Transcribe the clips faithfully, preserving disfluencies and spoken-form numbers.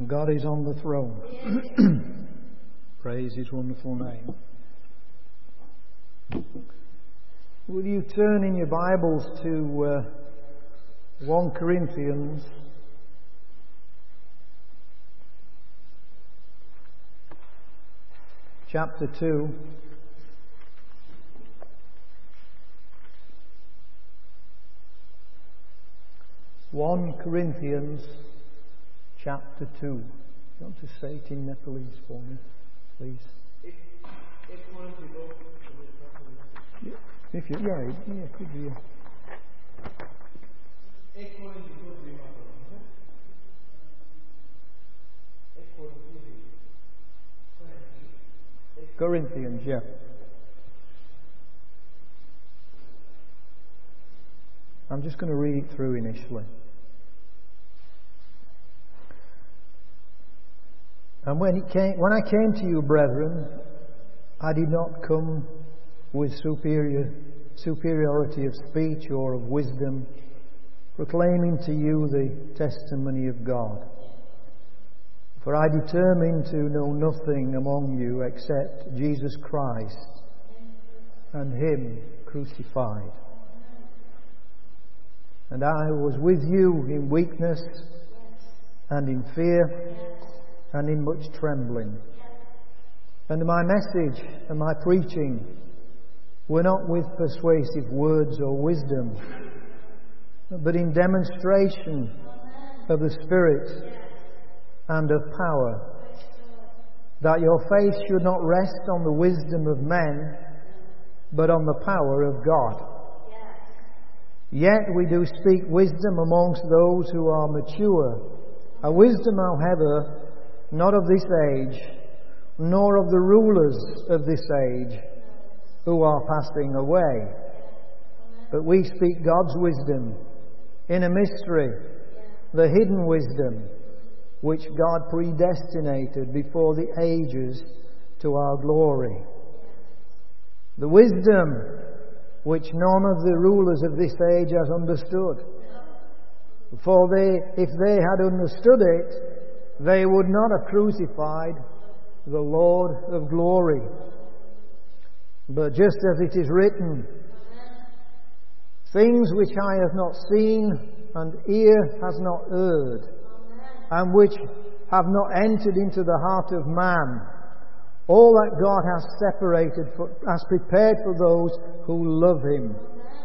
God is on the throne. Praise His wonderful name. Will you turn in your Bibles to uh, First Corinthians chapter two. First Corinthians chapter two. You want to say it in Nepalese for me, please? If you, yeah, yeah, could you? Corinthians, yeah. I'm just going to read it through initially. And when it came, when I came to you, brethren, I did not come with superior superiority of speech or of wisdom, proclaiming to you the testimony of God. For I determined to know nothing among you except Jesus Christ and Him crucified. And I was with you in weakness and in fear and in much trembling. And my message and my preaching were not with persuasive words or wisdom, but in demonstration of the Spirit and of power, that your faith should not rest on the wisdom of men, but on the power of God. Yet we do speak wisdom amongst those who are mature, a wisdom, however, not of this age, nor of the rulers of this age, who are passing away. But we speak God's wisdom in a mystery, the hidden wisdom, which God predestinated before the ages to our glory. The wisdom which none of the rulers of this age has understood. For they, if they had understood it, they would not have crucified the Lord of glory. But just as it is written, things which eye has not seen and ear has not heard, and which have not entered into the heart of man, all that God has separated, for, has prepared for those who love Him.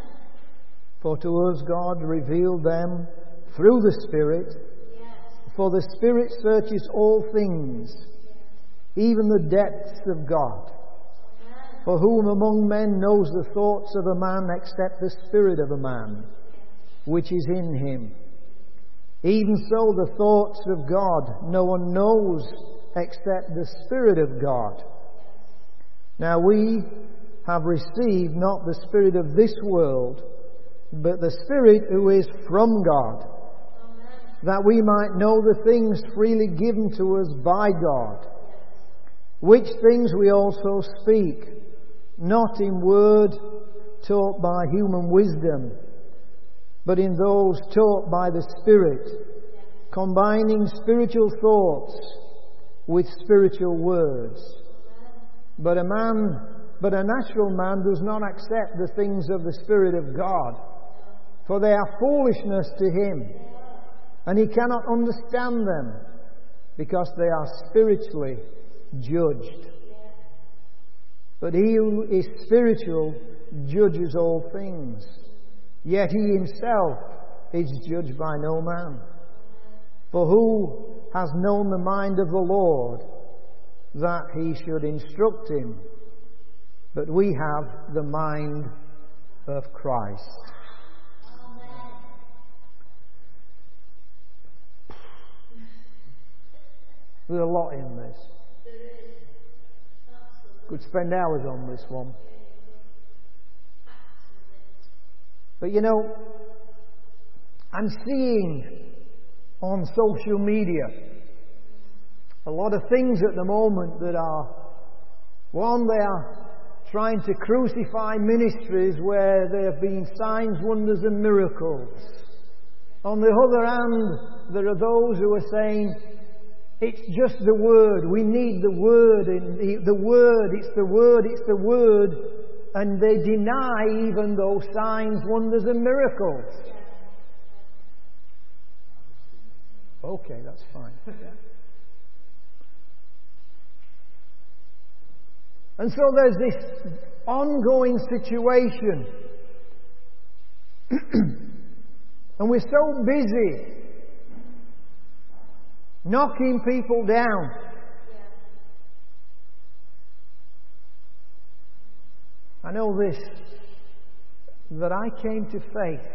For to us God revealed them through the Spirit, for the Spirit searches all things, even the depths of God. For whom among men knows the thoughts of a man except the spirit of a man, which is in him? Even so the thoughts of God no one knows except the Spirit of God. Now we have received not the spirit of this world, but the Spirit who is from God, that we might know the things freely given to us by God, which things we also speak, not in word taught by human wisdom, but in those taught by the Spirit, combining spiritual thoughts with spiritual words. But a man, but a natural man does not accept the things of the Spirit of God, for they are foolishness to him, and he cannot understand them, because they are spiritually judged. But he who is spiritual judges all things, yet he himself is judged by no man. For who has known the mind of the Lord, that he should instruct him? But we have the mind of Christ. There's a lot in this. Could spend hours on this one. But you know, I'm seeing on social media a lot of things at the moment that are, one, they are trying to crucify ministries where there have been signs, wonders and miracles. On the other hand, there are those who are saying It's just the Word. We need the Word. And the, the Word, it's the Word, it's the Word. And they deny even those signs, wonders and miracles. Okay, that's fine. And so there's this ongoing situation. And we're so busy knocking people down. I know this, that I came to faith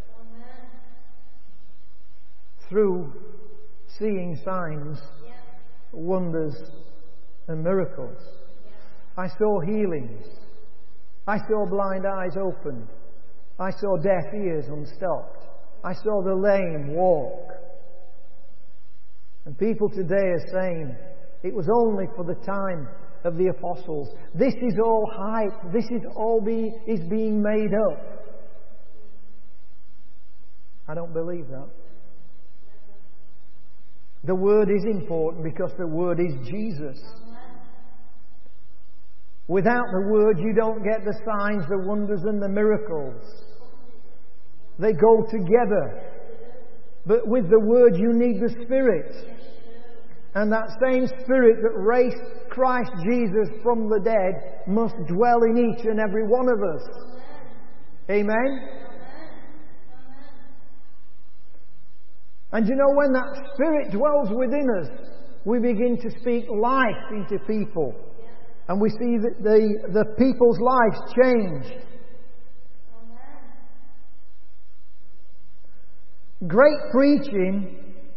through seeing signs, wonders and miracles. I saw healings. I saw blind eyes opened. I saw deaf ears unstopped. I saw the lame walk. And people today are saying it was only for the time of the apostles. This is all hype. This is all be, is being made up. I don't believe that. The Word is important because the Word is Jesus. Without the Word, you don't get the signs, the wonders and the miracles. They go together. But with the Word, you need the Spirit. And that same Spirit that raised Christ Jesus from the dead must dwell in each and every one of us. Amen? And you know, when that Spirit dwells within us, we begin to speak life into people. And we see that the, the people's lives change. Great preaching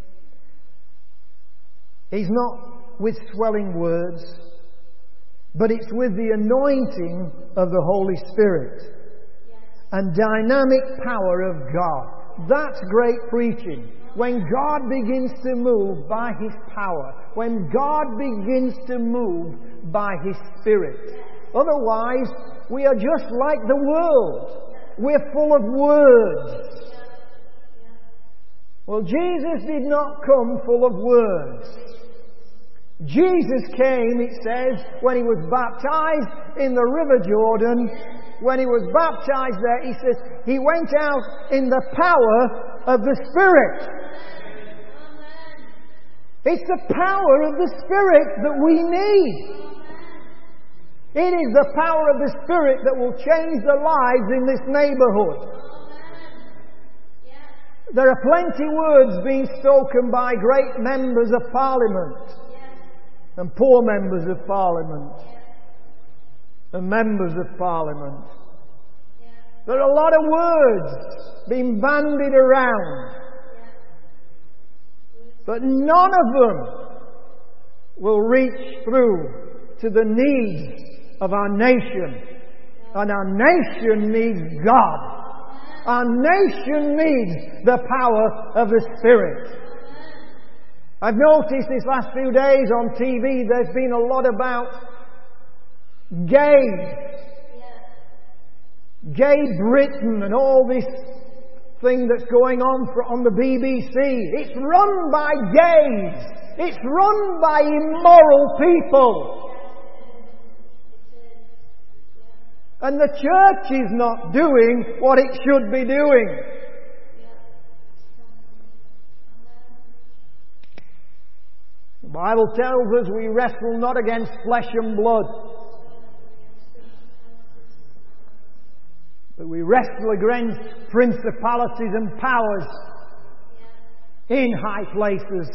is not with swelling words, but it's with the anointing of the Holy Spirit and dynamic power of God. That's great preaching. When God begins to move by His power, when God begins to move by His Spirit. Otherwise, we are just like the world. We're full of words. Well, Jesus did not come full of words. Jesus came, it says, when He was baptized in the River Jordan. When He was baptized there, He says, He went out in the power of the Spirit. It's the power of the Spirit that we need. It is the power of the Spirit that will change the lives in this neighbourhood. There are plenty words being spoken by great members of Parliament and poor members of Parliament and members of Parliament. There are a lot of words being bandied around, but none of them will reach through to the needs of our nation. And our nation needs God. Our nation needs the power of the Spirit. I've noticed this last few days on T V there's been a lot about gays. Gay Britain and all this thing that's going on for, on the B B C. It's run by gays. It's run by immoral people. And the church is not doing what it should be doing. The Bible tells us we wrestle not against flesh and blood, but we wrestle against principalities and powers in high places.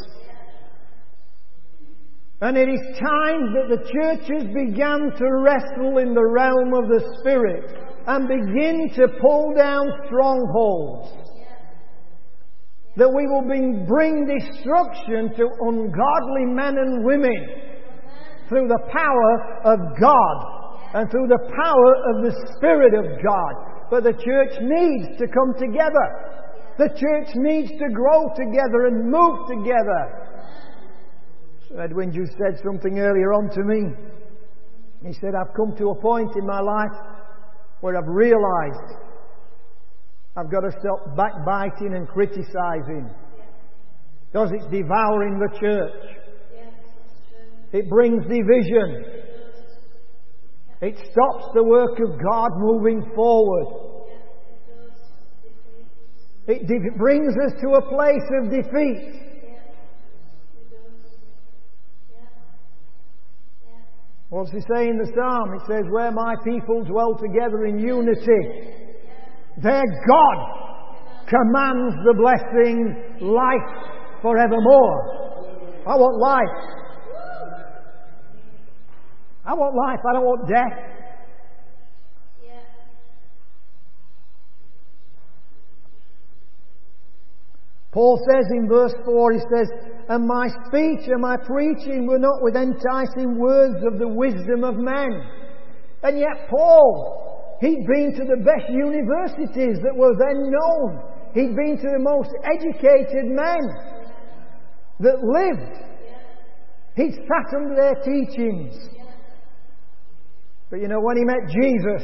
And it is time that the churches began to wrestle in the realm of the Spirit and begin to pull down strongholds. That we will bring destruction to ungodly men and women through the power of God and through the power of the Spirit of God. But the church needs to come together. The church needs to grow together and move together. Edwin just said something earlier on to me. He said, I've come to a point in my life where I've realised I've got to stop backbiting and criticising, because it's devouring the church. It brings division. It stops the work of God moving forward. It de- brings us to a place of defeat. What's he say in the Psalm? It says, where my people dwell together in unity, their God commands the blessing, life forevermore. I want life. I want life. I don't want death. Paul says in verse four, he says, and my speech and my preaching were not with enticing words of the wisdom of men. And yet Paul, he'd been to the best universities that were then known. He'd been to the most educated men that lived. He'd sat under their teachings. But you know, when he met Jesus,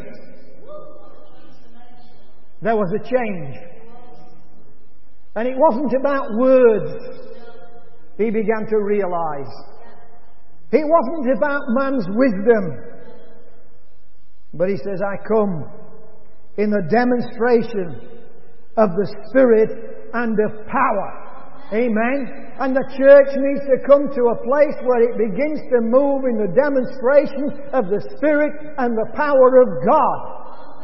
there was a change. And it wasn't about words, he began to realize. It wasn't about man's wisdom. But he says, I come in the demonstration of the Spirit and of power. Amen. And the church needs to come to a place where it begins to move in the demonstration of the Spirit and the power of God.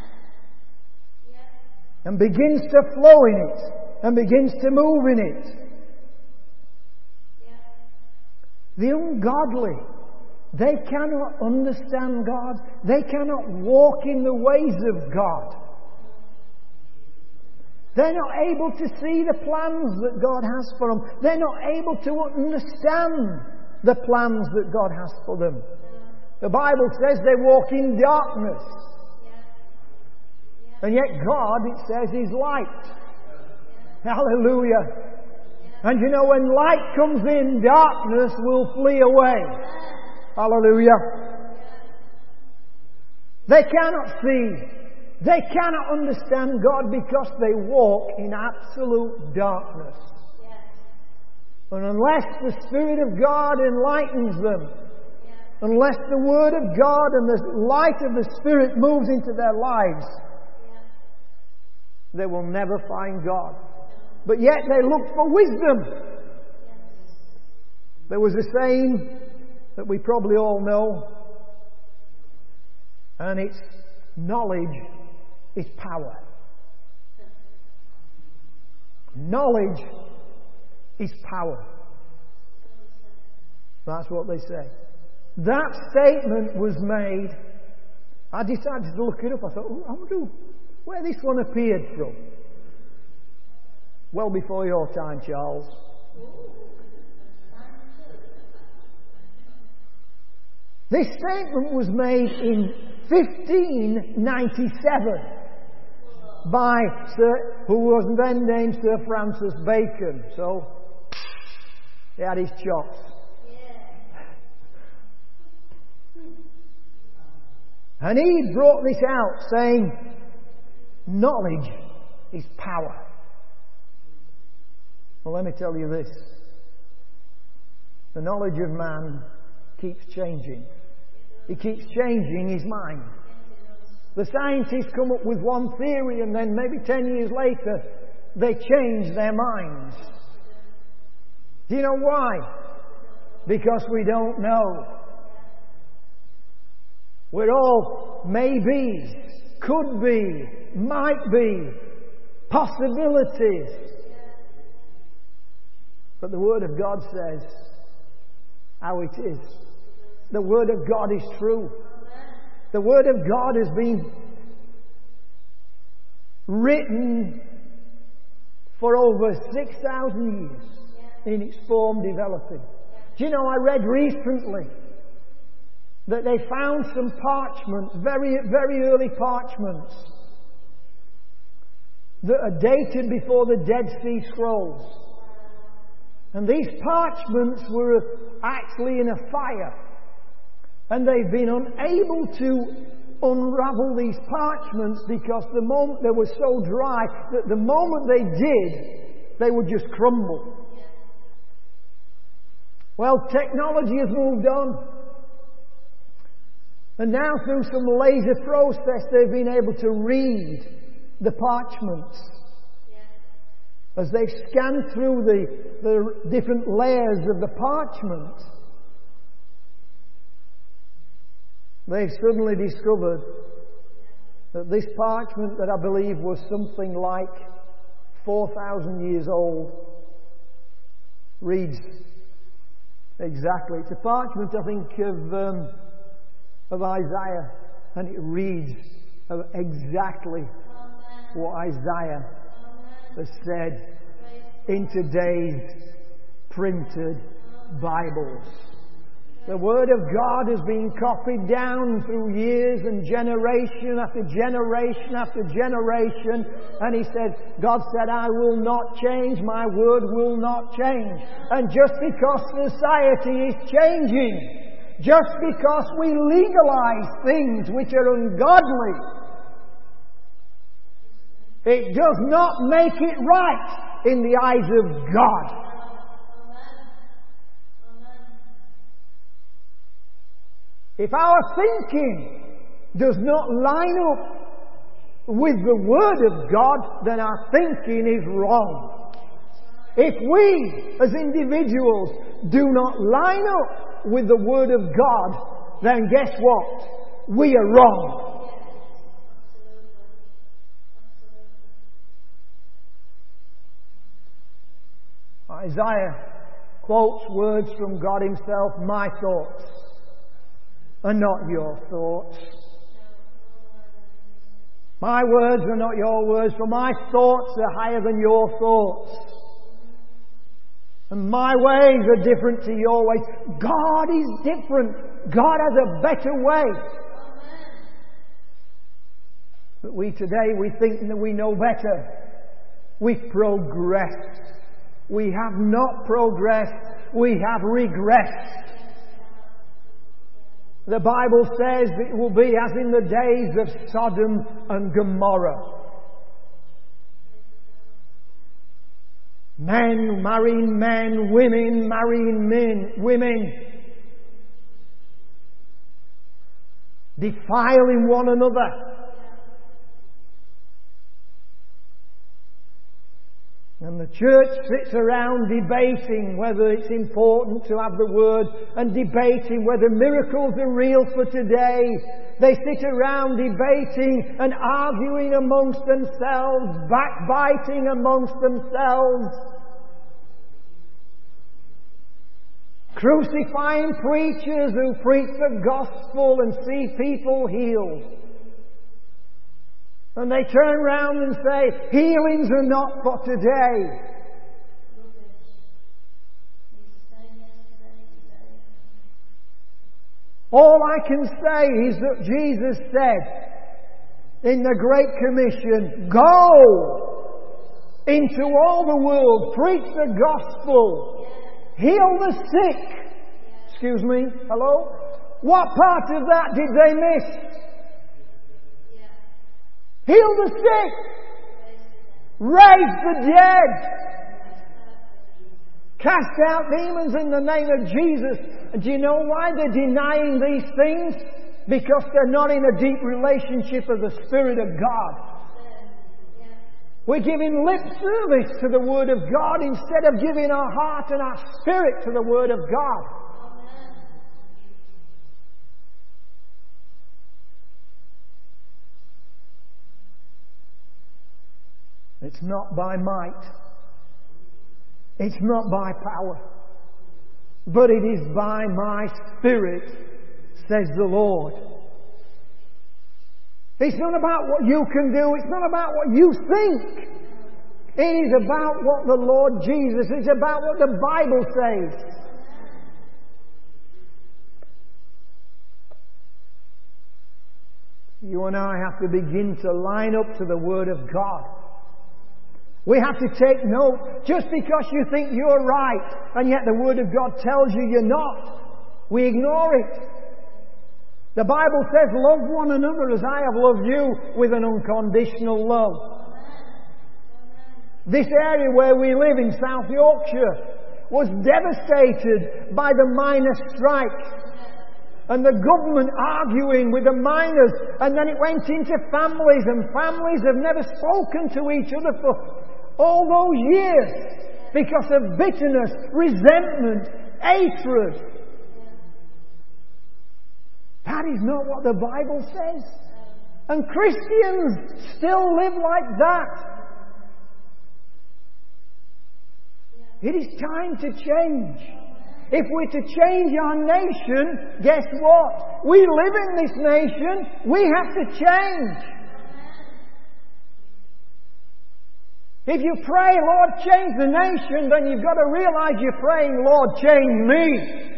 And begins to flow in it. And begins to move in it. The ungodly, they cannot understand God. They cannot walk in the ways of God. They're not able to see the plans that God has for them. They're not able to understand the plans that God has for them. The Bible says they walk in darkness. And yet God, it says, is light. Hallelujah. And you know, when light comes in, darkness will flee away. Hallelujah. They cannot see. They cannot understand God because they walk in absolute darkness. And unless the Spirit of God enlightens them, unless the Word of God and the light of the Spirit moves into their lives, they will never find God. But yet they look for wisdom. There was a saying that we probably all know, and it's knowledge is power. Knowledge is power. That's what they say. That statement was made. I decided to look it up. I thought, oh, I wonder where this one appeared from. Well before your time, Charles. This statement was made in fifteen ninety-seven by Sir, who was then named Sir Francis Bacon. So he had his chops. And he brought this out saying, knowledge is power. Well, let me tell you this. The knowledge of man keeps changing. He keeps changing his mind. The scientists come up with one theory and then maybe ten years later they change their minds. Do you know why? Because we don't know. We're all maybes, could be, might be, possibilities. But the Word of God says how it is. The Word of God is true. The Word of God has been written for over six thousand years in its form developing. Do you know, I read recently that they found some parchment, very, very early parchments, that are dated before the Dead Sea Scrolls. And these parchments were actually in a fire. And they've been unable to unravel these parchments because the moment they were so dry that the moment they did, they would just crumble. Well, technology has moved on. And now through some laser process they've been able to read the parchments. As they've scanned through the, the different layers of the parchment, they've suddenly discovered that this parchment, that I believe was something like four thousand years old, reads exactly. It's a parchment, I think, of, um, of Isaiah, and it reads exactly what Isaiah has said in today's printed Bibles. The Word of God has been copied down through years and generation after generation after generation. And He said, God said, I will not change, my Word will not change. And just because society is changing, just because we legalize things which are ungodly, it does not make it right in the eyes of God. If our thinking does not line up with the Word of God, then our thinking is wrong. If we, as individuals, do not line up with the Word of God, then guess what? We are wrong. Isaiah quotes words from God Himself, my thoughts are not your thoughts. My words are not your words, for my thoughts are higher than your thoughts. And my ways are different to your ways. God is different. God has a better way. But we today, we think that we know better. We've progressed. We have not progressed. We have regressed. The Bible says it will be as in the days of Sodom and Gomorrah. Men marrying men, women marrying men, women, defiling one another. And the church sits around debating whether it's important to have the Word, and debating whether miracles are real for today. They sit around debating and arguing amongst themselves, backbiting amongst themselves, crucifying preachers who preach the gospel and see people healed. And they turn around and say, healings are not for today. All I can say is that Jesus said in the Great Commission, go into all the world, preach the gospel, heal the sick. Excuse me, hello? What part of that did they miss? Heal the sick. Raise the dead. Cast out demons in the name of Jesus. And do you know why they're denying these things? Because they're not in a deep relationship with the Spirit of God. We're giving lip service to the Word of God instead of giving our heart and our spirit to the Word of God. It's not by might. It's not by power. But it is by my Spirit, says the Lord. It's not about what you can do. It's not about what you think. It is about what the Lord Jesus, it's about what the Bible says. You and I have to begin to line up to the Word of God. We have to take note. Just because you think you're right, and yet the Word of God tells you you're not, we ignore it. The Bible says, love one another as I have loved you, with an unconditional love. This area where we live in South Yorkshire, was devastated by the miners' strike. And the government arguing with the miners. And then it went into families. And families have never spoken to each other for all those years. Because of bitterness, resentment, hatred. That is not what the Bible says. And Christians still live like that. It is time to change. If we're to change our nation, guess what? We live in this nation. We have to change. If you pray, Lord, change the nation, then you've got to realize you're praying, Lord, change me.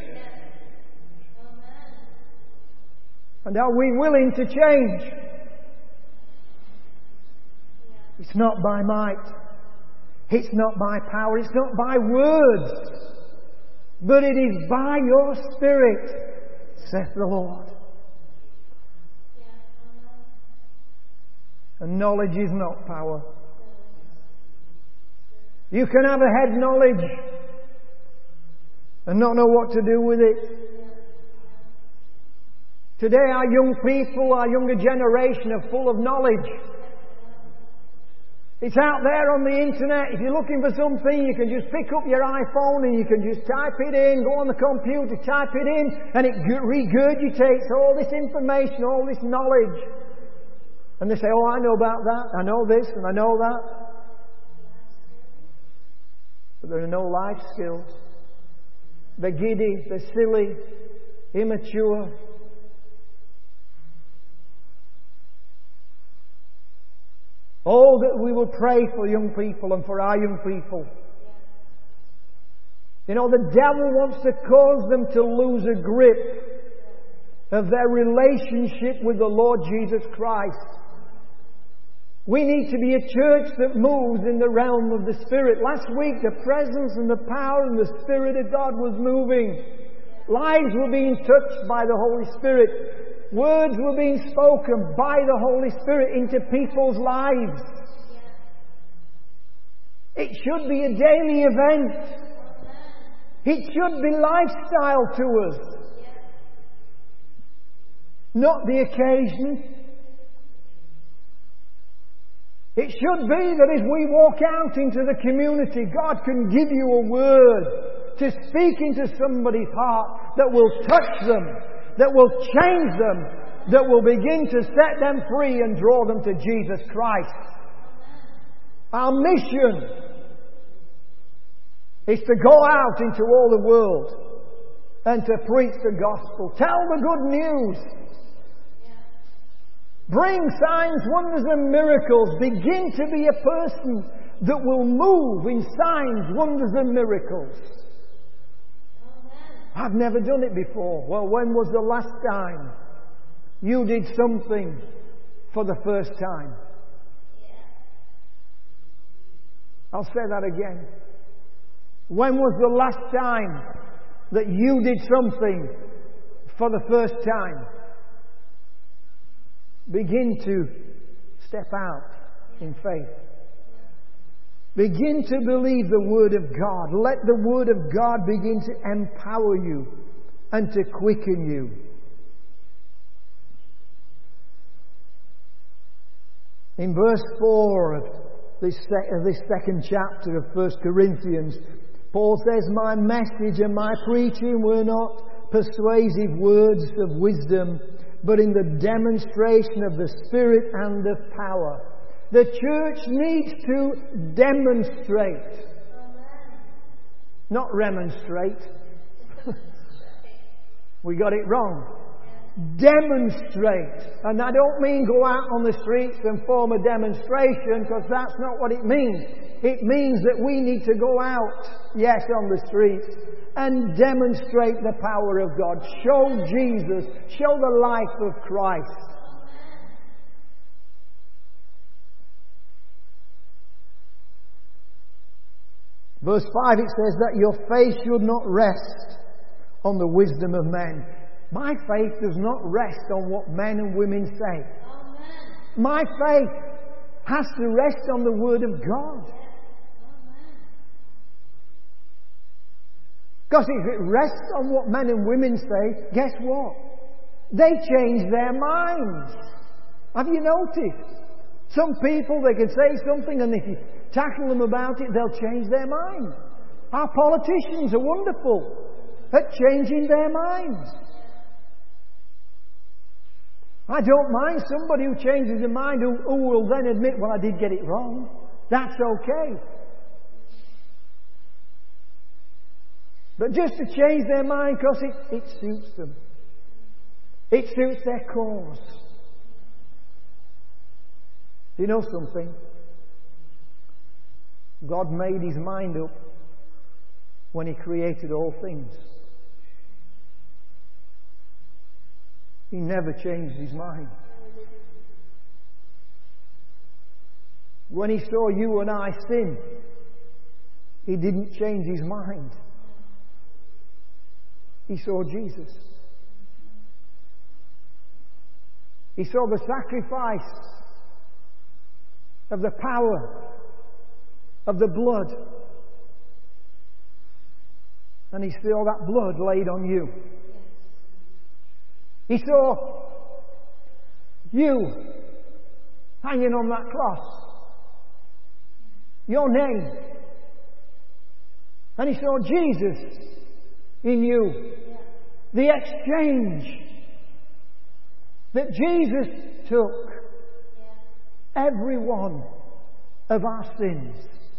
And are we willing to change? It's not by might. It's not by power. It's not by words. But it is by your Spirit, saith the Lord. And knowledge is not power. You can have a head knowledge and not know what to do with it. Today our young people, our younger generation are full of knowledge. It's out there on the internet. If you're looking for something, you can just pick up your iPhone and you can just type it in, go on the computer, type it in, and it regurgitates all this information, all this knowledge. And they say, oh, I know about that, I know this, and I know that. But there are no life skills. They're giddy, they're silly, immature. Oh, that we will pray for young people and for our young people. You know, the devil wants to cause them to lose a grip of their relationship with the Lord Jesus Christ. We need to be a church that moves in the realm of the Spirit. Last week, the presence and the power and the Spirit of God was moving. Lives were being touched by the Holy Spirit. Words were being spoken by the Holy Spirit into people's lives. It should be a daily event. It should be lifestyle to us. Not the occasion. It should be that as we walk out into the community, God can give you a word to speak into somebody's heart that will touch them, that will change them, that will begin to set them free and draw them to Jesus Christ. Our mission is to go out into all the world and to preach the gospel. Tell the good news. Bring signs, wonders and miracles. Begin to be a person that will move in signs, wonders and miracles. I've never done it before. Well, when was the last time you did something for the first time? I'll say that again. When was the last time that you did something for the first time? Begin to step out in faith. Begin to believe the Word of God. Let the Word of God begin to empower you and to quicken you. In verse four of this, sec- of this second chapter of First Corinthians, Paul says, my message and my preaching were not persuasive words of wisdom, but in the demonstration of the Spirit and of power. The church needs to demonstrate. Not remonstrate. We got it wrong. Demonstrate. And I don't mean go out on the streets and form a demonstration, because that's not what it means. It means that we need to go out, yes, on the streets, and demonstrate the power of God. Show Jesus. Show the life of Christ. Verse five, it says that your faith should not rest on the wisdom of men. My faith does not rest on what men and women say. Amen. My faith has to rest on the Word of God. Amen. Because if it rests on what men and women say, guess what? They change their minds. Have you noticed? Some people, they can say something, and if you tackle them about it, they'll change their mind. Our politicians are wonderful at changing their minds. I don't mind somebody who changes their mind, who, who will then admit, well, I did get it wrong. That's okay. But just to change their mind because it, it suits them. It suits their cause. Do you know something? God made His mind up when He created all things. He never changed His mind. When He saw you and I sin, He didn't change His mind. He saw Jesus. He saw the sacrifice of the power of the blood. And He saw that blood laid on you. He saw you hanging on that cross. Your name. And He saw Jesus in you. The exchange that Jesus took every one of our sins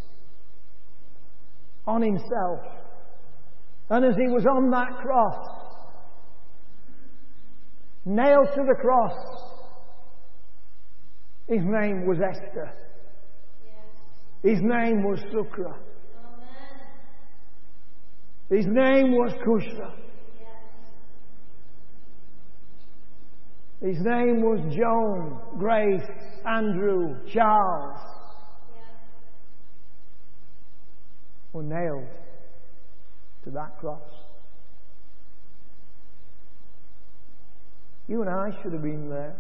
on Himself. And as He was on that cross, nailed to the cross, His name was Esther. His name was Sukra. His name was Kushra. His name was Joan, Grace, Andrew, Charles. Were nailed to that cross. You and I should have been there.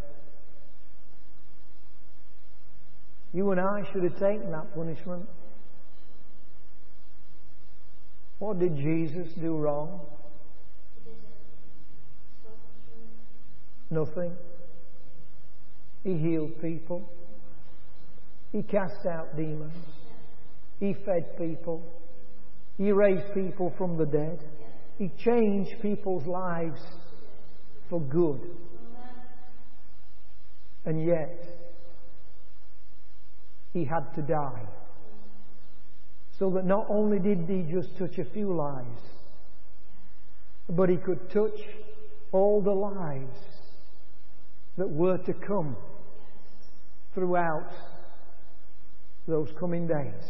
You and I should have taken that punishment. What did Jesus do wrong? Nothing. He healed people. He cast out demons. He fed people. He raised people from the dead. He changed people's lives for good. And yet, He had to die. So that not only did He just touch a few lives, but He could touch all the lives that were to come throughout those coming days.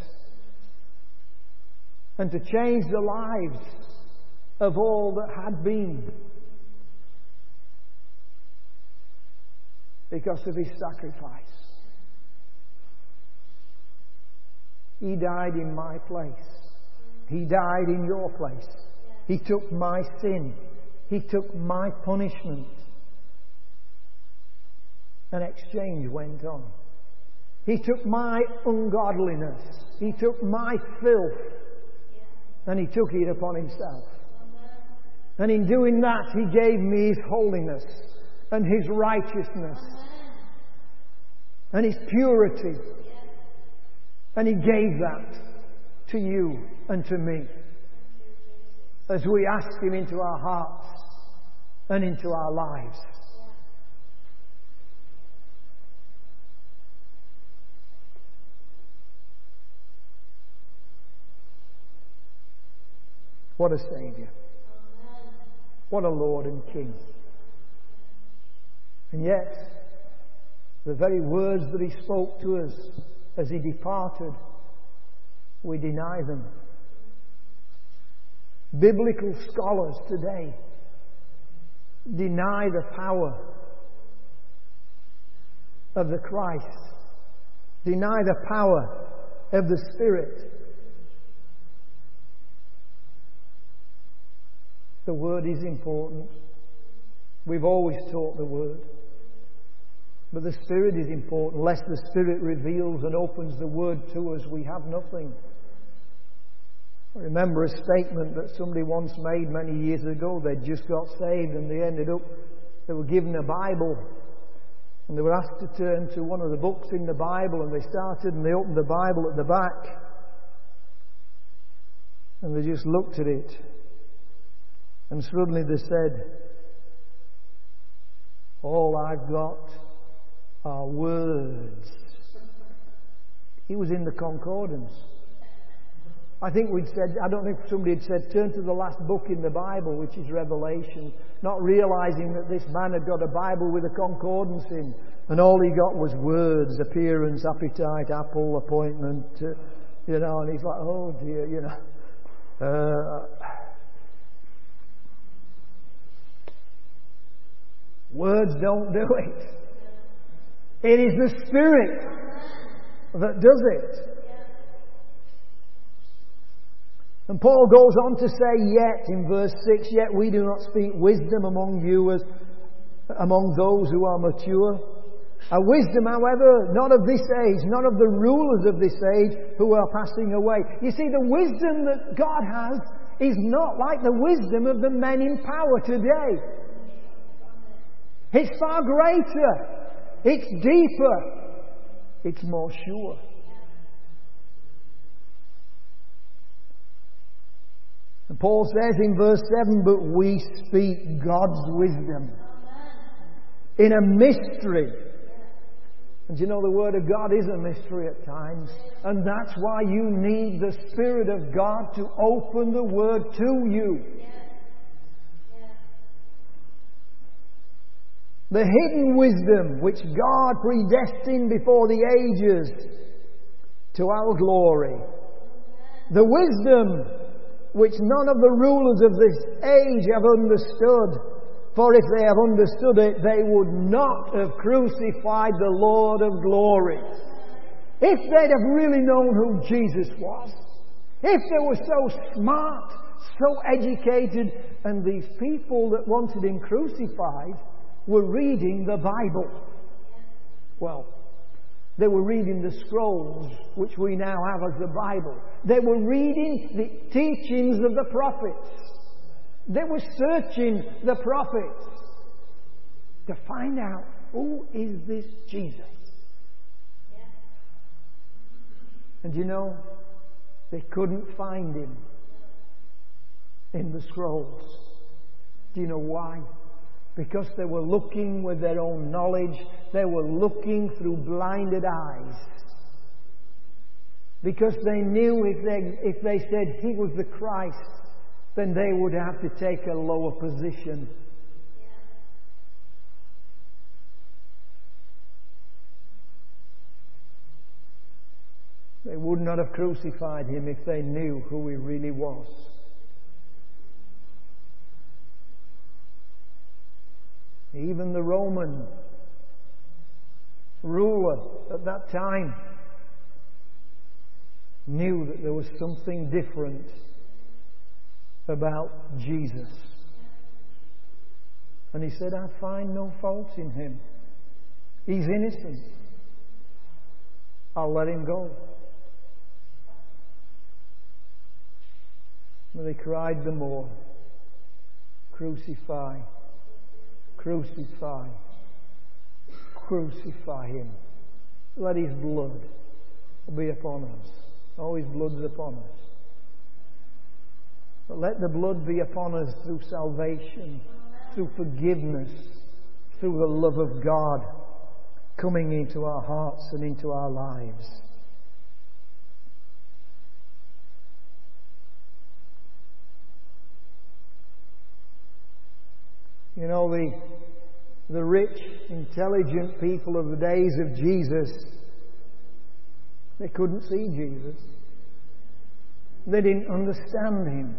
And to change the lives of all that had been because of His sacrifice. He died in my place. He died in your place. He took my sin. He took my punishment. An exchange went on. He took my ungodliness. He took my filth. And He took it upon Himself. And in doing that, He gave me His holiness and His righteousness and His purity. And He gave that to you and to me as we ask Him into our hearts and into our lives. What a Saviour. What a Lord and King. And yet, the very words that He spoke to us as He departed, we deny them. Biblical scholars today deny the power of the Christ, deny the power of the Spirit. The Word is important. We've always taught the Word. But the Spirit is important. Lest the Spirit reveals and opens the Word to us, we have nothing. I remember a statement that somebody once made many years ago. They'd just got saved and they ended up, they were given a Bible. And they were asked to turn to one of the books in the Bible, and they started and they opened the Bible at the back. And they just looked at it. And suddenly they said, all I've got are words. It was in the concordance. I think we'd said, I don't know if somebody had said, turn to the last book in the Bible, which is Revelation, not realizing that this man had got a Bible with a concordance in, and all he got was words, appearance, appetite, apple, appointment, uh, you know, and he's like, oh dear, you know. Uh, words don't do it. It is the Spirit that does it. And Paul goes on to say, yet, in verse six, yet we do not speak wisdom among you as among those who are mature. A wisdom, however, not of this age, not of the rulers of this age who are passing away. You see, the wisdom that God has is not like the wisdom of the men in power today. It's far greater. It's deeper. It's more sure. And Paul says in verse seven, but we speak God's wisdom in a mystery. And you know, the Word of God is a mystery at times. And that's why you need the Spirit of God to open the Word to you. The hidden wisdom which God predestined before the ages to our glory. The wisdom which none of the rulers of this age have understood. For if they have understood it, they would not have crucified the Lord of glory. If they'd have really known who Jesus was. If they were so smart, so educated, and these people that wanted Him crucified were reading the Bible. Well, they were reading the scrolls which we now have as the Bible. They were reading the teachings of the prophets. They were searching the prophets to find out, who is this Jesus? Yeah. And you know, they couldn't find Him in the scrolls. Do you know why? Because they were looking with their own knowledge. They were looking through blinded eyes. Because they knew if they, if they said He was the Christ, then they would have to take a lower position. They would not have crucified Him if they knew who He really was. Even the Roman ruler at that time knew that there was something different about Jesus. And he said, I find no fault in Him. He's innocent. I'll let Him go. And they cried the more, crucify, crucify, crucify Him. Let His blood be upon us. Oh, His blood's upon us. But let the blood be upon us through salvation, through forgiveness, through the love of God coming into our hearts and into our lives. You know, the, the rich, intelligent people of the days of Jesus, they couldn't see Jesus. They didn't understand Him.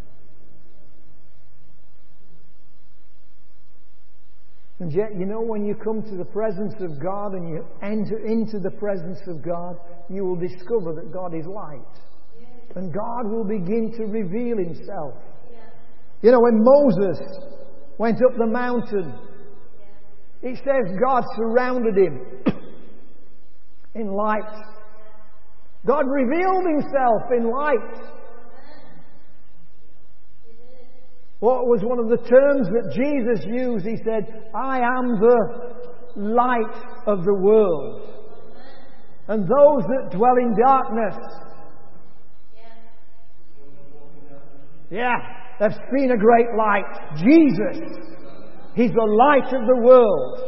And yet, you know, when you come to the presence of God and you enter into the presence of God, you will discover that God is light. And God will begin to reveal Himself. You know, when Moses went up the mountain, it says God surrounded him in light. God revealed Himself in light. What was one of the terms that Jesus used? He said, I am the light of the world. And those that dwell in darkness, yeah, they've seen a great light. Jesus, He's the light of the world.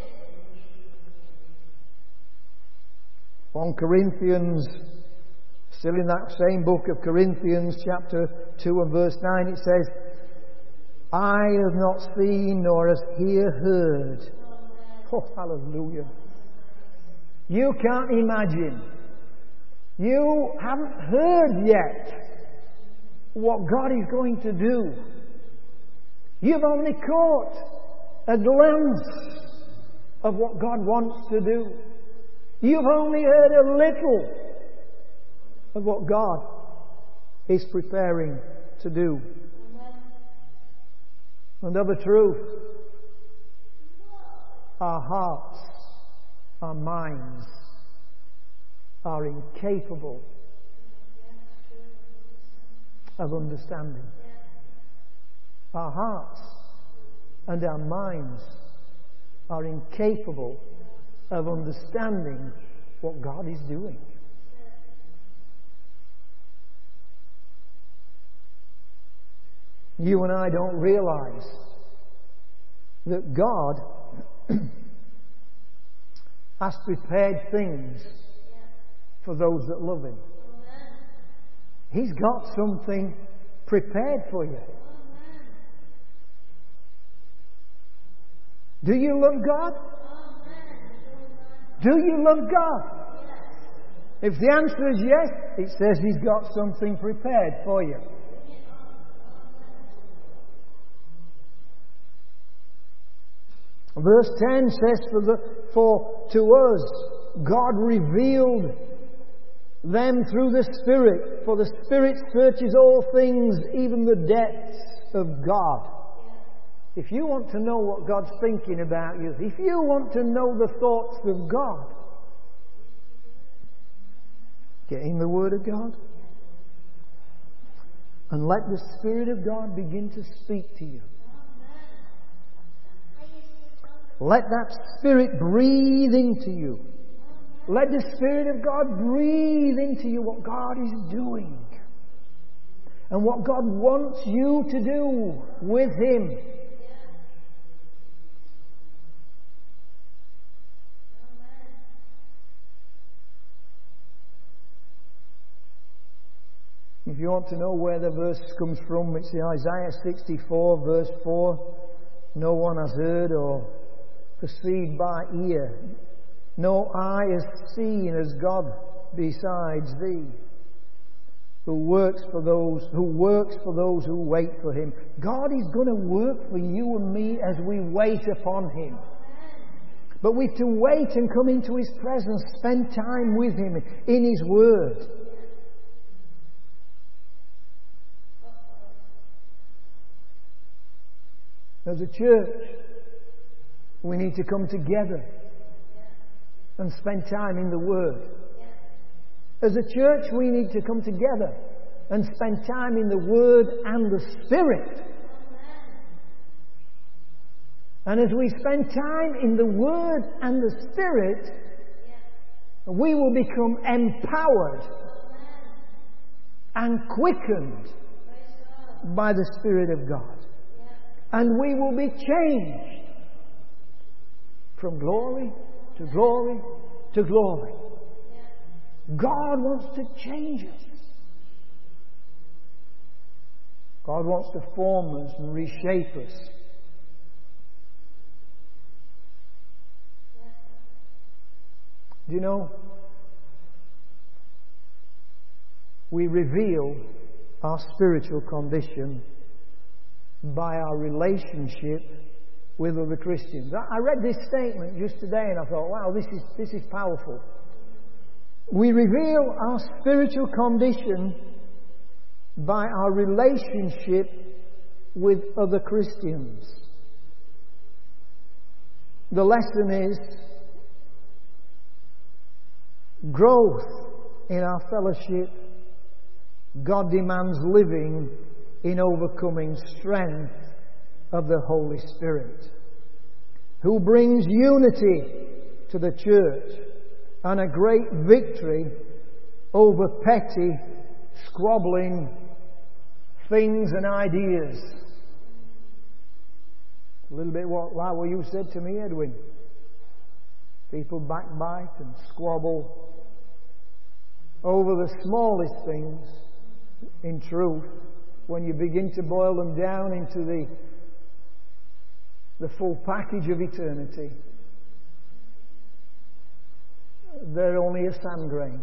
First Corinthians, still in that same book of Corinthians, chapter two and verse nine, it says, eye have not seen nor has ear heard. Oh, hallelujah. You can't imagine. You haven't heard yet what God is going to do. You've only caught a glance of what God wants to do. You've only heard a little of what God is preparing to do. And of a truth, our hearts, our minds are incapable of understanding. Our hearts and our minds are incapable of understanding what God is doing. You and I don't realize that God has prepared things for those that love Him. He's got something prepared for you. Do you love God? Do you love God? If the answer is yes, it says He's got something prepared for you. Verse ten says, for, the, for to us God revealed them through the Spirit, for the Spirit searches all things, even the depths of God. If you want to know what God's thinking about you, if you want to know the thoughts of God, get in the Word of God and let the Spirit of God begin to speak to you. Let that Spirit breathe into you. Let the Spirit of God breathe into you what God is doing and what God wants you to do with Him. If you want to know where the verse comes from, it's in Isaiah sixty-four, verse four. No one has heard or perceived by ear, no eye has seen as God besides Thee, who works for those who works for those who wait for Him. God is going to work for you and me as we wait upon Him. But we've to wait and come into His presence, spend time with Him in His Word. As a church, we need to come together and spend time in the Word. As a church, we need to come together and spend time in the Word and the Spirit. And as we spend time in the Word and the Spirit, we will become empowered and quickened by the Spirit of God. And we will be changed from glory to glory to glory. God wants to change us. God wants to form us and reshape us. Do you know, we reveal our spiritual condition by our relationship with other Christians. I read this statement just today and I thought, wow, this is, this is powerful. We reveal our spiritual condition by our relationship with other Christians. The lesson is growth in our fellowship. God demands living in overcoming strength of the Holy Spirit, who brings unity to the church and a great victory over petty, squabbling things and ideas. A little bit what, like what you said to me, Edwin. People backbite and squabble over the smallest things. In truth, when you begin to boil them down into the the full package of eternity, they're only a sand grain.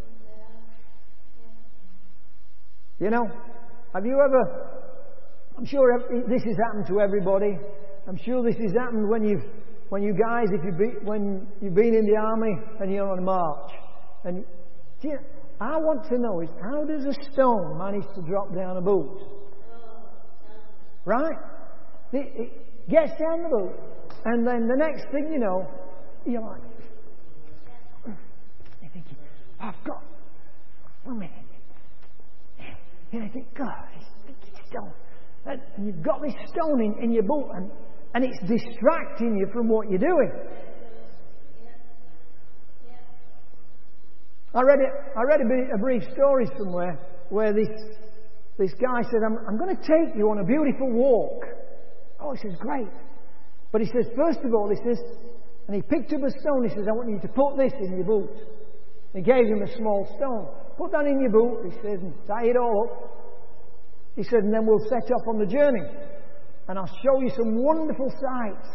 You know, have you ever, I'm sure this has happened to everybody. I'm sure this has happened when you've, when you guys, if you've been, when you've been in the army and you're on a march. And do you, I want to know is, how does a stone manage to drop down a boot? Right? It, it gets down the boot, and then the next thing you know, you're like, you're thinking, I've got, one minute. And I think, God, this stone. And you've got this stone in, in your boot, and, and it's distracting you from what you're doing. I read it. I read a, bit, a brief story somewhere where this this guy said, "I'm, I'm going to take you on a beautiful walk." Oh, he says, "Great," but he says, first of all, he says, and he picked up a stone. He says, "I want you to put this in your boot." He gave him a small stone. "Put that in your boot," he says, "and tie it all up." He said, "And then we'll set off on the journey, and I'll show you some wonderful sights."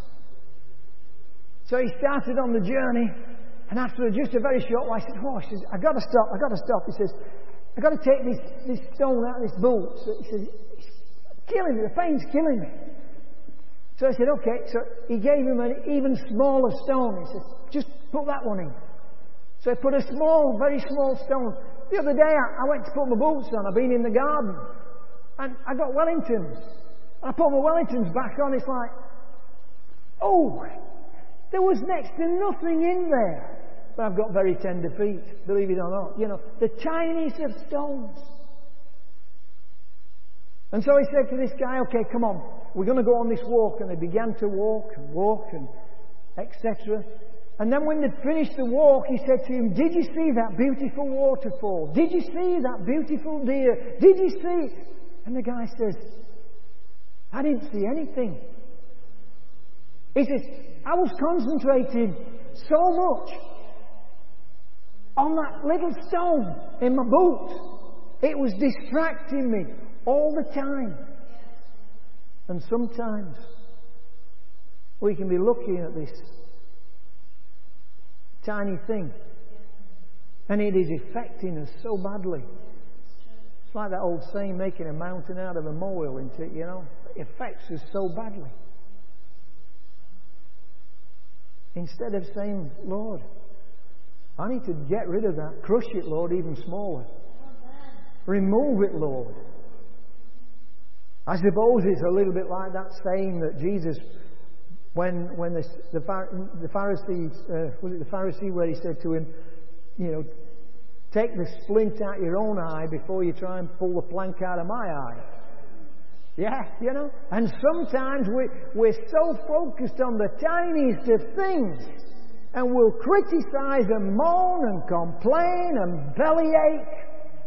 So he started on the journey. And after just a very short while, I said, "Oh," he says, "I've got to stop, I've got to stop." He says, "I've got to take this, this stone out of this boot." So he says, "It's killing me, the pain's killing me." So I said, "Okay." So he gave him an even smaller stone. He said, "Just put that one in." So I put a small, very small stone. The other day I, I went to put my boots on. I've been in the garden. And I got Wellingtons. And I put my Wellingtons back on. It's like, oh, there was next to nothing in there. But I've got very tender feet, believe it or not. You know, the tiniest of stones. And so he said to this guy, "Okay, come on, we're going to go on this walk." And they began to walk and walk and et cetera. And then when they'd finished the walk, he said to him, "Did you see that beautiful waterfall? Did you see that beautiful deer? Did you see?" And the guy says, "I didn't see anything." He says, "I was concentrating so much on that little stone in my boot. It was distracting me all the time." And sometimes we can be looking at this tiny thing and it is affecting us so badly. It's like that old saying, making a mountain out of a molehill, isn't it? You know, it affects us so badly. Instead of saying, "Lord, I need to get rid of that. Crush it, Lord, even smaller. Remove it, Lord." I suppose it's a little bit like that saying that Jesus, when when the the, the Pharisees, uh, was it the Pharisee where he said to him, you know, "Take the splint out your own eye before you try and pull the plank out of my eye." Yeah, you know. And sometimes we we're so focused on the tiniest of things. And we'll criticize and moan and complain and bellyache.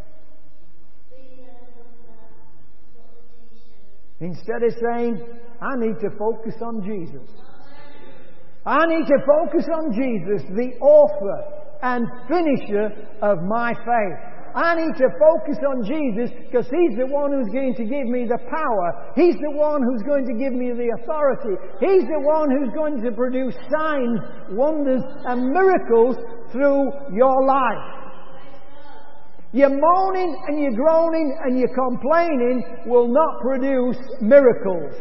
Instead of saying, "I need to focus on Jesus. I need to focus on Jesus, the author and finisher of my faith. I need to focus on Jesus because He's the one who's going to give me the power. He's the one who's going to give me the authority. He's the one who's going to produce signs, wonders and miracles through your life." Your moaning and your groaning and your complaining will not produce miracles.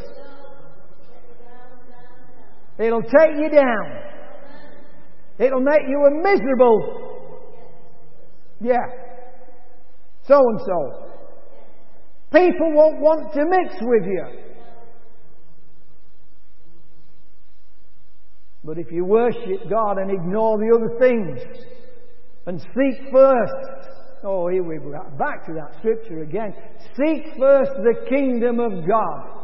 It'll take you down. It'll make you a miserable, yeah, so-and-so. People won't want to mix with you. But if you worship God and ignore the other things and seek first Oh, here we go. Back to that scripture again. Seek first the kingdom of God,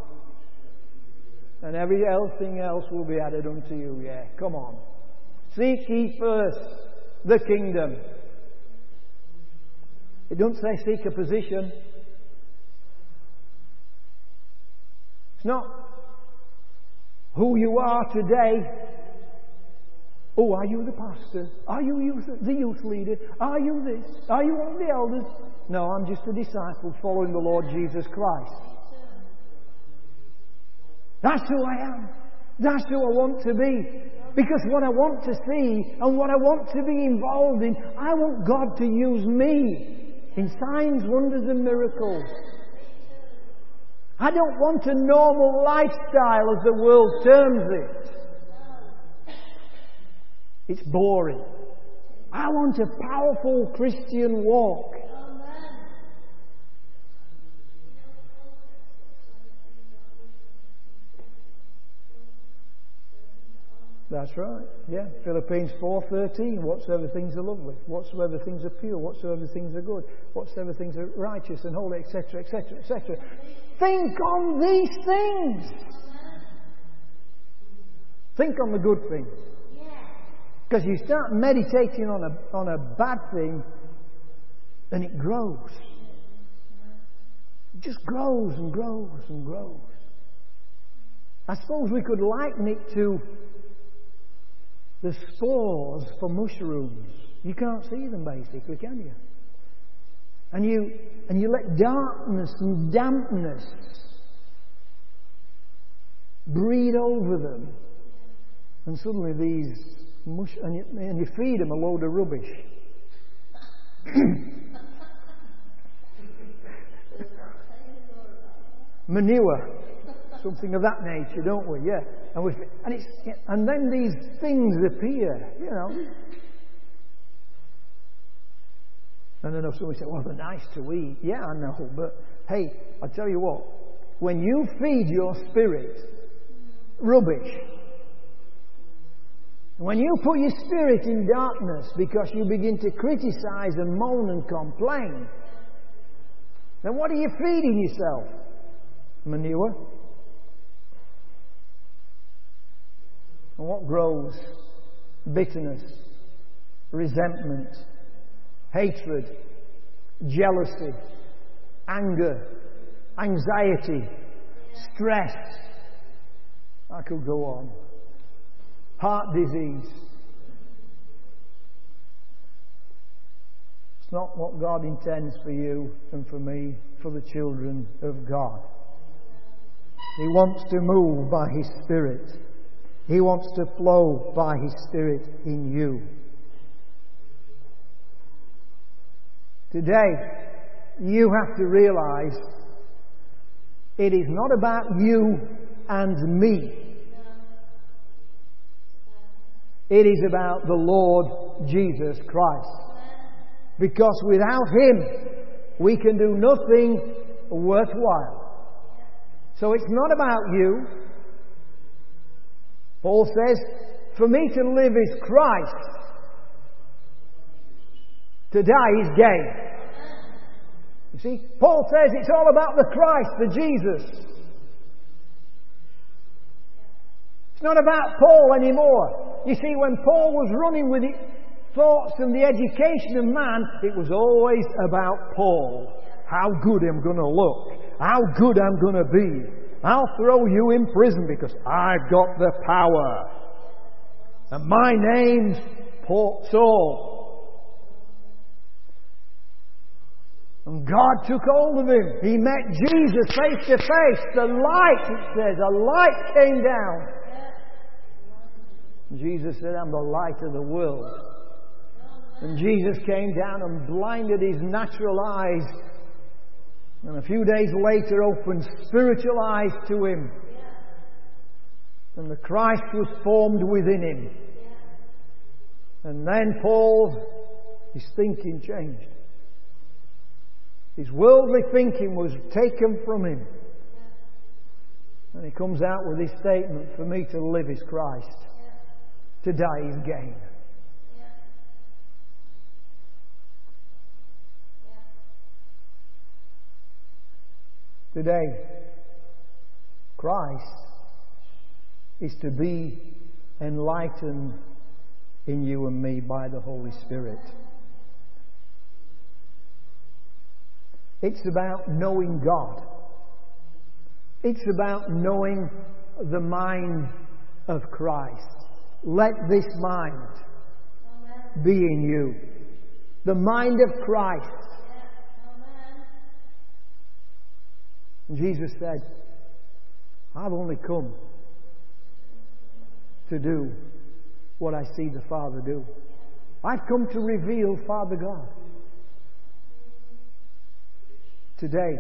and everything else will be added unto you. Yeah, come on. Seek ye first the kingdom. It doesn't say seek a position. It's not who you are today. Oh, are you the pastor? Are you youth, the youth leader? Are you this? Are you one of the elders? No, I'm just a disciple following the Lord Jesus Christ. That's who I am. That's who I want to be. Because what I want to see and what I want to be involved in, I want God to use me in signs, wonders and miracles. I don't want a normal lifestyle as the world terms it. It's boring. I want a powerful Christian walk. That's right. Yeah. Philippians four thirteen. Whatsoever things are lovely, whatsoever things are pure, whatsoever things are good, whatsoever things are righteous and holy, et cetera, et cetera, et cetera. Think on these things. Think on the good things. Because you start meditating on a on a bad thing, and it grows. It just grows and grows and grows. I suppose we could liken it to the spores for mushrooms. You can't see them basically, can you? And you and you let darkness and dampness breed over them, and suddenly these mush and you, and you feed them a load of rubbish. Manure, something of that nature, don't we? Yeah, and we and it's and then these things appear, you know. And I know somebody say, "Well, they're nice to eat." Yeah, I know, but hey, I tell you what: when you feed your spirit rubbish, when you put your spirit in darkness because you begin to criticize and moan and complain, then what are you feeding yourself? Manure. And what grows? Bitterness, resentment, hatred, jealousy, anger, anxiety, stress. I could go on. Heart disease. It's not what God intends for you and for me, for the children of God. He wants to move by His Spirit. He wants to flow by His Spirit in you. Today, you have to realize it is not about you and me. It is about the Lord Jesus Christ. Because without Him, we can do nothing worthwhile. So it's not about you. Paul says, for me to live is Christ. To die is gain. You see, Paul says it's all about the Christ, the Jesus. It's not about Paul anymore. You see, when Paul was running with the thoughts and the education of man, it was always about Paul. How good I'm going to look. How good I'm going to be. I'll throw you in prison because I've got the power. And my name's Paul, Saul. And God took hold of him. He met Jesus face to face. The light, it says, a light came down. And Jesus said, I'm the light of the world. And Jesus came down and blinded his natural eyes. And a few days later opened spiritual eyes to him. And the Christ was formed within him. And then Paul, his thinking changed. His worldly thinking was taken from him. And he comes out with his statement, for me to live is Christ. To die is gain. today. Christ is to be enlightened in you and me by the Holy Spirit. It's about knowing God. It's about knowing the mind of Christ. Let this mind be in you. The mind of Christ. And Jesus said, I've only come to do what I see the Father do. I've come to reveal Father God. Today,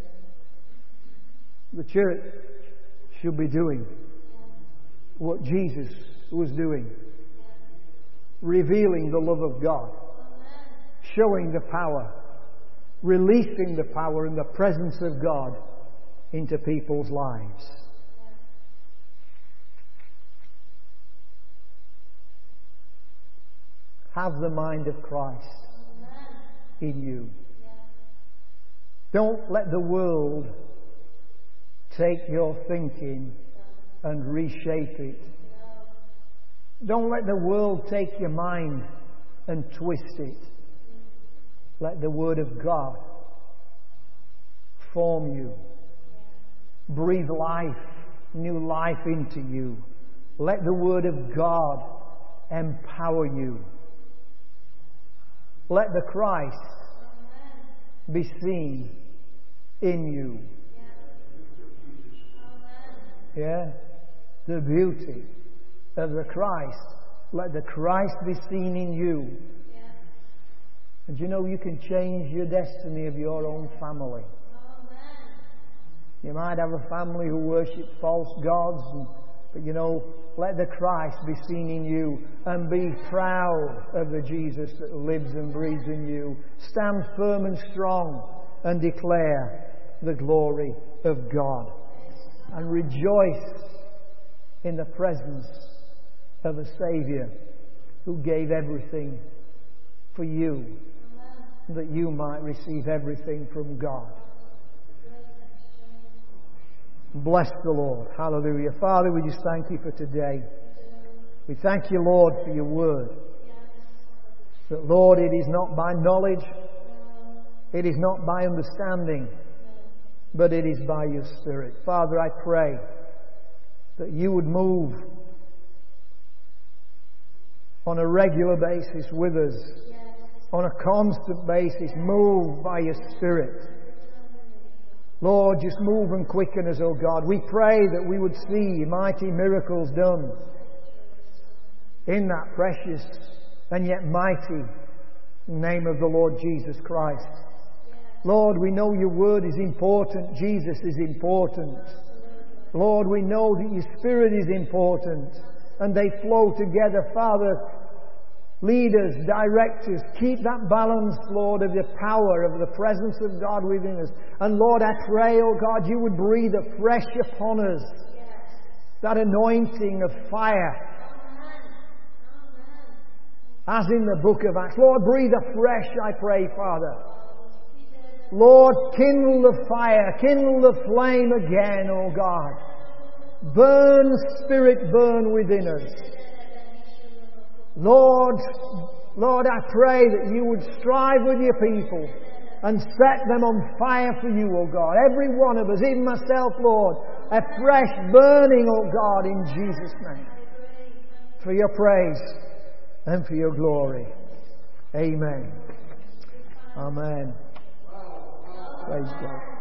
the church should be doing what Jesus was doing. Revealing the love of God. Showing the power. Releasing the power and the presence of God into people's lives. Have the mind of Christ in you. Don't let the world take your thinking and reshape it. Don't let the world take your mind and twist it. Let the Word of God form you. Breathe life, new life into you. Let the Word of God empower you. Let the Christ be seen in you. Yeah? The beauty of the Christ. Let the Christ be seen in you. And you know you can change your destiny of your own family. You might have a family who worship false gods, and, but you know, let the Christ be seen in you and be proud of the Jesus that lives and breathes in you. Stand firm and strong and declare the glory of God. And rejoice in the presence of a Saviour who gave everything for you, that you might receive everything from God. Bless the Lord. Hallelujah. Father, we just thank you for today. We thank you, Lord, for your word. That, Lord, it is not by knowledge, it is not by understanding, but it is by your Spirit. Father, I pray that you would move on a regular basis with us, on a constant basis. Move by your Spirit. Lord, just move and quicken us, oh God. We pray that we would see mighty miracles done in that precious and yet mighty name of the Lord Jesus Christ. Lord, we know your word is important. Jesus is important. Lord, we know that your Spirit is important. And they flow together. Father, lead us, direct us. Keep that balance, Lord, of the power, of the presence of God within us. And Lord, I pray, oh God, you would breathe afresh upon us that anointing of fire. As in the book of Acts. Lord, breathe afresh, I pray, Father. Lord, kindle the fire, kindle the flame again, oh God. Burn, Spirit, burn within us. Lord, Lord, I pray that you would strive with your people and set them on fire for you, oh God. Every one of us, even myself, Lord, a fresh burning, oh God, in Jesus' name. For your praise and for your glory. Amen. Amen. Praise God.